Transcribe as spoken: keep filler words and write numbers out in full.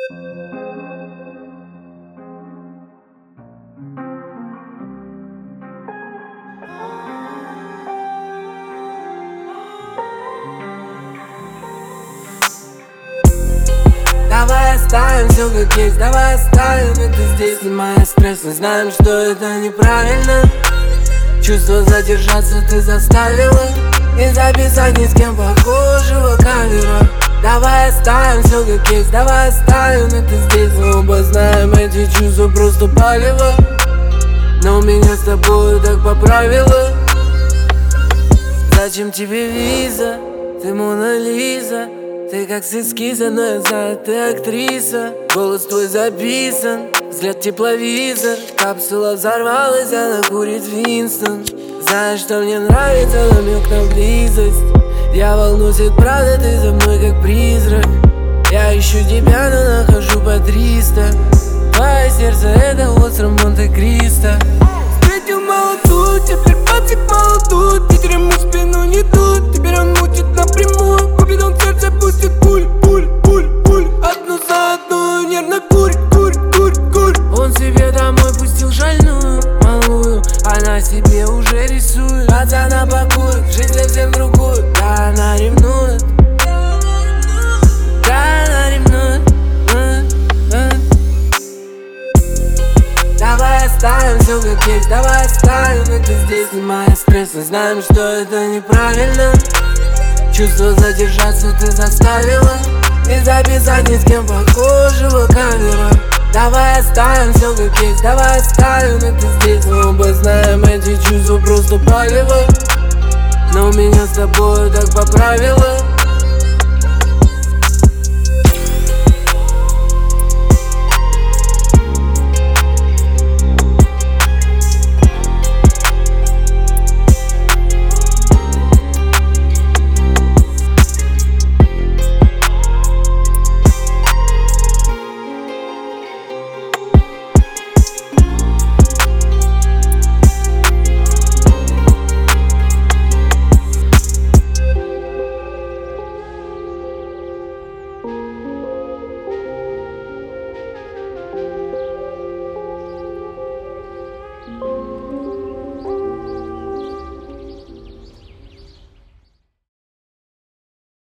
Давай оставим все как есть, давай оставим это здесь. Снимая стресс, мы знаем, что это неправильно. Чувство задержаться ты заставила, не записать ни с кем похожего кавера. Давай оставим все как есть, давай оставим это здесь. Мы оба знаем, эти чувства просто палево, но меня с тобой так поправило. Зачем тебе виза? Ты Мона Лиза. Ты как с эскиза, но я знаю, ты актриса. Голос твой записан, взгляд тепловизор. Капсула взорвалась, она курит Винстон. Знаешь, что мне нравится, намек на близость. Я волнуюсь, это правда, ты за мной как призрак. Я ищу тебя, но нахожу по триста. Твое сердце это остров Монте-Кристо. Встретил молодую, теперь пацик молодую. Ветром в спину не дует, теперь он мутит напрямую. Купит он сердце, пустит пуль, пуль, пуль, пуль. Одну за одну, нервно курь, курь, курь, курь. Он себе домой пустил шальную, малую. Она себе уже рисует, пацана пакует, жизнь совсем другую. Да, она ревнует, да, она ревнует. Давай оставим все как есть, давай оставим это здесь. Снимая стресс, мы знаем, что это неправильно. Чувство задержаться ты заставила, не записать ни с кем похожего кавера. Давай оставим все как есть, давай оставим это здесь. Мы оба знаем, эти чувства просто палево, но меня с тобой так поправило.